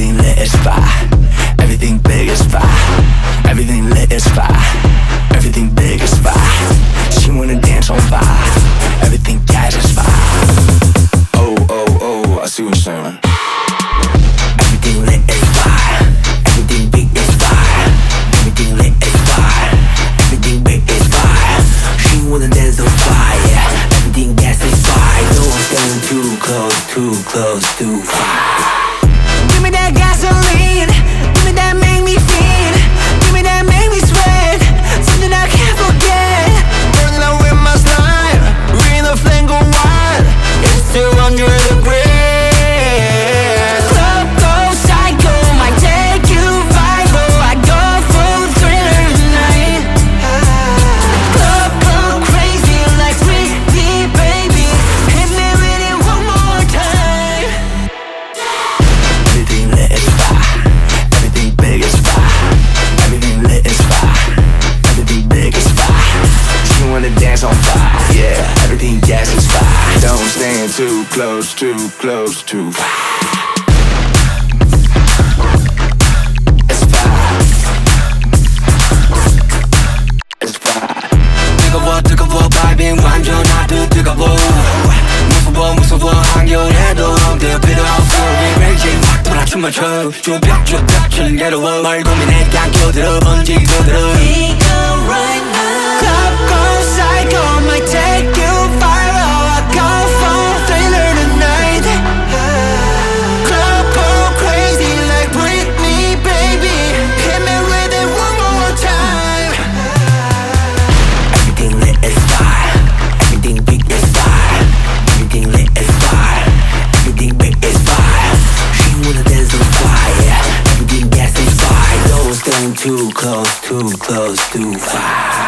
Everything lit is fire. Everything big is fire. Everything lit is fire. Everything big is fire. She wanna dance on fire. Everything gas is fire. Oh, oh, oh, I see what you're saying. Everything lit is fire. Everything big is fire. Everything lit is fire. Everything big is fire. She wanna dance on fire. Everything gas is fire. No one's getting too close, too close, too far. Give me that gasoline. Give me that make me feel. Give me that make me sweat. Something I can't forget. Burning out with my slime. Reading the flame go wild. It's 200 degrees. Club goes psycho, might take you viral. I go full thriller tonight. Club go crazy like Sweetie baby. Hit me with it one more time. Everything lit is fire. Everything big is fire. Everything lit is fire. Everything big is fire. She wanna dance on fire. Yeah, everything gas is fire. Don't stand too close, too close, too far. It's fire. It's fire. 뜨거워 뜨거워 바이빙 완전 아주 뜨거워. 무서워 무서워 한겨울에도 엉들 필요 없어. Raging 확 돌아 춤을 춰. 쭈뼛쭈뼛 ችን 괴로워. 말 고민해 그냥 껴들어 번지고 들어. We go right now. Club goes psycho, might take you viral. I go full thriller tonight. Club go crazy like Britney, baby. Hit me with it one more time. Everything lit is fire. Everything big is fire. Everything lit is fire. Everything big is fire. She wanna dance on fire. Everything gas is fire. Don't stand too close, too close, too far.